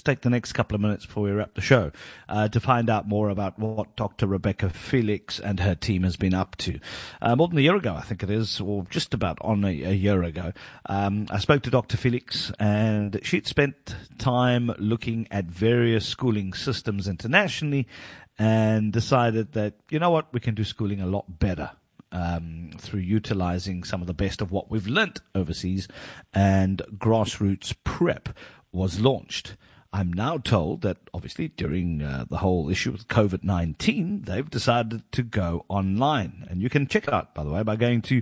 take the next couple of minutes before we wrap the show to find out more about what Dr. Rebecca Felix and her team has been up to. More than a year ago, I think it is, or just about on a year ago, I spoke to Dr. Felix, and she'd spent time looking at various schooling systems internationally and decided that, you know what, we can do schooling a lot better through utilizing some of the best of what we've learnt overseas, and Grassroots Prep was launched. I'm now told that obviously during the whole issue with COVID-19, they've decided to go online. And you can check it out, by the way, by going to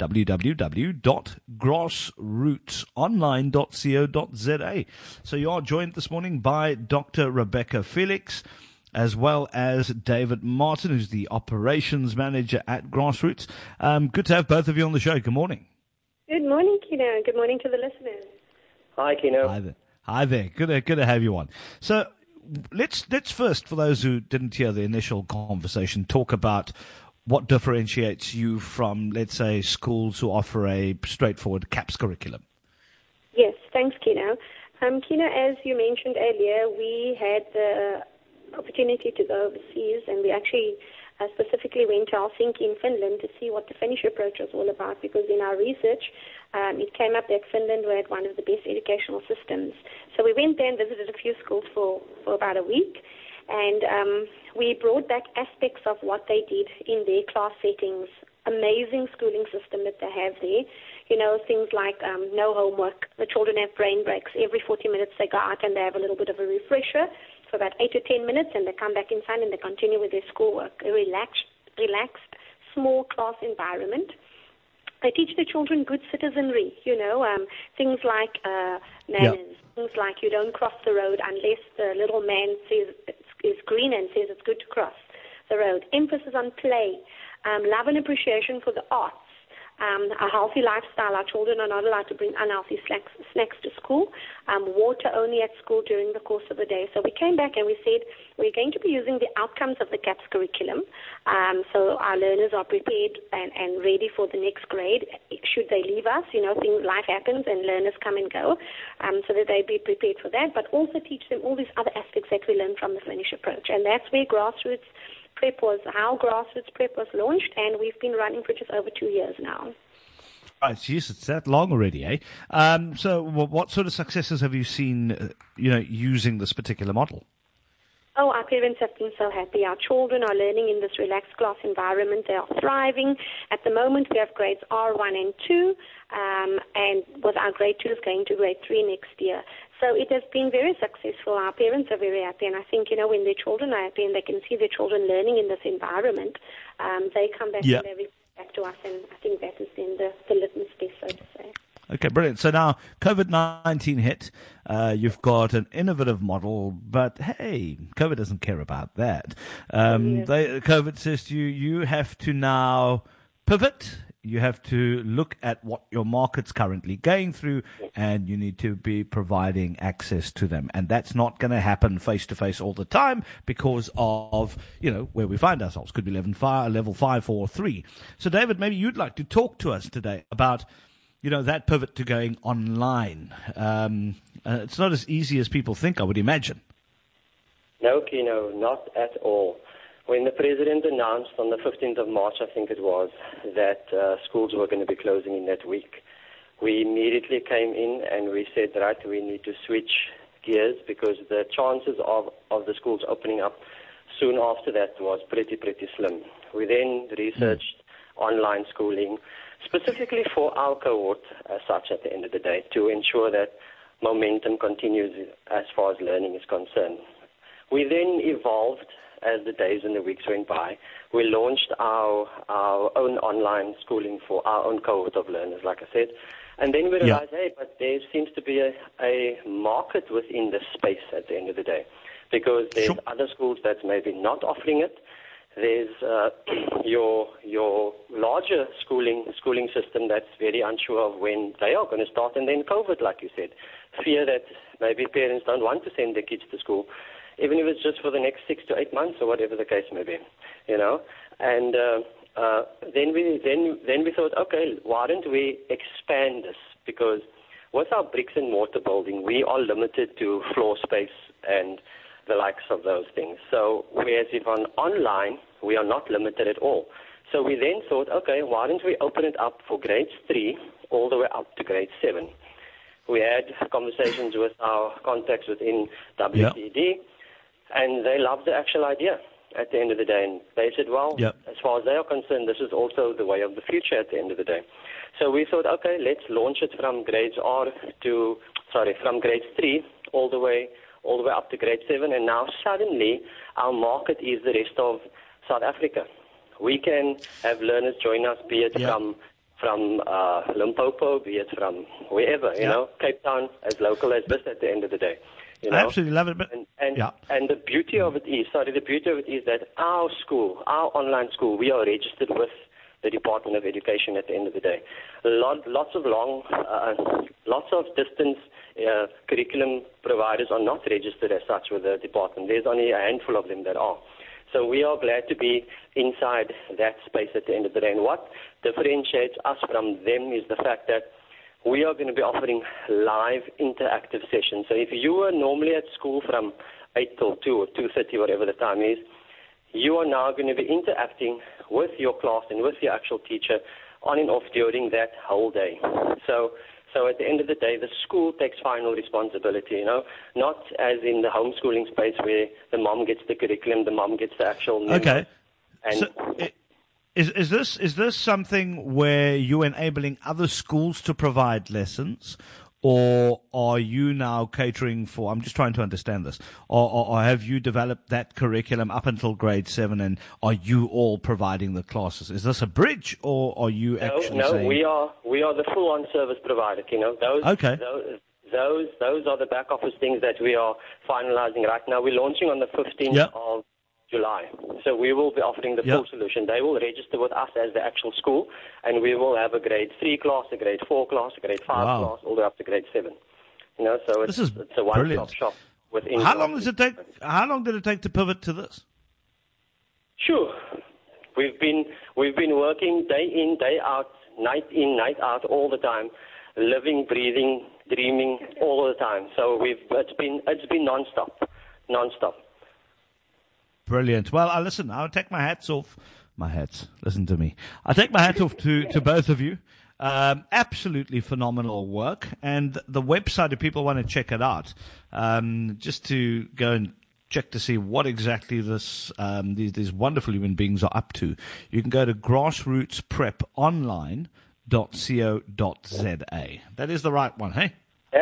www.grassrootsonline.co.za. So you are joined this morning by Dr. Rebecca Felix, as well as David Martin, who's the operations manager at Grassroots. Good to have both of you on the show. Good morning. Good morning, Kino. Good morning to the listeners. Hi, Kino. Hi there. Hi there. Good to have you on. So let's first, for those who didn't hear the initial conversation, talk about what differentiates you from, let's say, schools who offer a straightforward CAPS curriculum. Yes, thanks, Kino. Kino, as you mentioned earlier, we had the opportunity to go overseas, and we actually specifically went to Helsinki in Finland to see what the Finnish approach was all about, because in our research it came up that Finland had one of the best educational systems. So we went there and visited a few schools for about a week, and we brought back aspects of what they did in their class settings. Amazing schooling system that they have there. You know, things like no homework. The children have brain breaks. Every 40 minutes they go out and they have a little bit of a refresher for about 8 to 10 minutes, and they come back inside and they continue with their schoolwork. A relaxed, small class environment. They teach the children good citizenry, you know, things like manners, things like you don't cross the road unless the little man says it's green and says it's good to cross the road. Emphasis on play, love and appreciation for the arts. A healthy lifestyle. Our children are not allowed to bring unhealthy snacks to school. Water only at school during the course of the day. So we came back and we said we're going to be using the outcomes of the CAPS curriculum. So our learners are prepared and ready for the next grade. Should they leave us, you know, life happens and learners come and go, so that they be prepared for that. But also teach them all these other aspects that we learned from the Finnish approach. And that's where Grassroots Prep was, how Grassroots Prep was launched, and we've been running for just over 2 years now. Right, geez, it's that long already, eh? So what sort of successes have you seen, using this particular model? Oh, our parents have been so happy. Our children are learning in this relaxed class environment. They are thriving. At the moment, we have grades R1 and 2, and with our grade 2 is going to grade 3 next year. So it has been very successful. Our parents are very happy, and I think, when their children are happy and they can see their children learning in this environment, they come back and they report back to us, and I think that has been the litmus test, so to say. Okay, brilliant. So now COVID-19 hit. You've got an innovative model, but hey, COVID doesn't care about that. COVID says to you, you have to now pivot. You have to look at what your market's currently going through, and you need to be providing access to them. And that's not going to happen face-to-face all the time because of, where we find ourselves. Could be level 5, 4, or 3. So, David, maybe you'd like to talk to us today about that pivot to going online. It's not as easy as people think, I would imagine. No, Kino, not at all. When the president announced on the 15th of March, I think it was, that schools were going to be closing in that week, we immediately came in and we said, right, we need to switch gears because the chances of the schools opening up soon after that was pretty slim. We then researched online schooling, specifically for our cohort as such at the end of the day, to ensure that momentum continues as far as learning is concerned. We then evolved as the days and the weeks went by. We launched our own online schooling for our own cohort of learners, like I said. And then we realized, but there seems to be a market within this space at the end of the day, because there's other schools that's maybe not offering it. There's your larger schooling system that's very unsure of when they are going to start, and then COVID, like you said, fear that maybe parents don't want to send their kids to school, even if it's just for the next 6 to 8 months or whatever the case may be, And then we thought, okay, why don't we expand this? Because with our bricks and mortar building, we are limited to floor space and the likes of those things. So whereas if on online, we are not limited at all. So we then thought, okay, why don't we open it up for grades 3 all the way up to grade 7? We had conversations with our contacts within WCD, and they loved the actual idea at the end of the day. And they said, well, as far as they are concerned, this is also the way of the future at the end of the day. So we thought, okay, let's launch it from grades from grade 3 all the way up to grade 7. And now suddenly our market is the rest of South Africa. We can have learners join us, be it from Limpopo, be it from wherever, you know, Cape Town, as local as this at the end of the day. You know? I absolutely love it. And the beauty of it is, that our school, our online school, we are registered with the Department of Education at the end of the day. Lots of distance curriculum providers are not registered as such with the department. There's only a handful of them that are. So we are glad to be inside that space at the end of the day. And what differentiates us from them is the fact that we are going to be offering live interactive sessions. So if you were normally at school from 8 till 2 or 2:30, whatever the time is, you are now going to be interacting with your class and with your actual teacher on and off during that whole day. So at the end of the day, the school takes final responsibility, you know, not as in the homeschooling space where the mom gets the curriculum, the mom gets the actual memo. Okay. And so is this something where you're enabling other schools to provide lessons, or are you now catering for, I'm just trying to understand this, or have you developed that curriculum up until grade 7 and are you all providing the classes? Is this a bridge, or are you actually saying... No, we are the full-on service provider, you know. Those are the back office things that we are finalizing right now. We're launching on the 15th of July. So we will be offering the full solution. They will register with us as the actual school, and we will have a grade 3 class, a grade 4 class, a grade 5 class, all the way up to grade 7. You know, so it's a one-stop shop within. How long did it take to pivot to this? Sure. We've been working day in, day out, night in, night out, all the time, living, breathing, dreaming all the time. So it's been non-stop. Brilliant. Well, I'll take my hats off. Listen to me. I'll take my hat off to both of you. Absolutely phenomenal work. And the website, if people want to check it out, just to go and check to see what exactly these wonderful human beings are up to, you can go to grassrootspreponline.co.za. That is the right one, hey?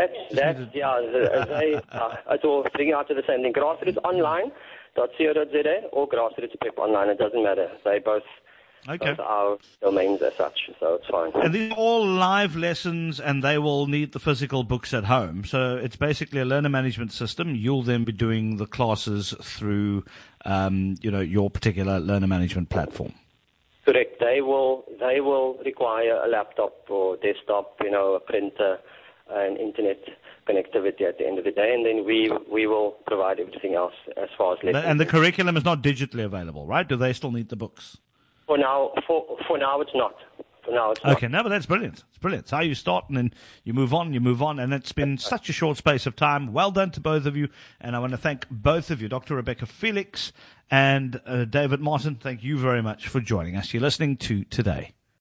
It's all bringing out to the same thing. Grassrootsonline.co.za or Grassroots Prep Online. It doesn't matter. They both are domains as such, so it's fine. And these are all live lessons, and they will need the physical books at home. So it's basically a learner management system. You'll then be doing the classes through, your particular learner management platform. Correct. They will require a laptop or desktop, a printer, and internet connectivity at the end of the day, and then we will provide everything else as far as lessons. And the curriculum is not digitally available, right? Do they still need the books? For now, it's not. Okay, no, but that's brilliant. It's brilliant. It's how you start, and then you move on, and it's been such a short space of time. Well done to both of you, and I want to thank both of you, Dr. Rebecca Felix and David Martin. Thank you very much for joining us. You're listening to Today.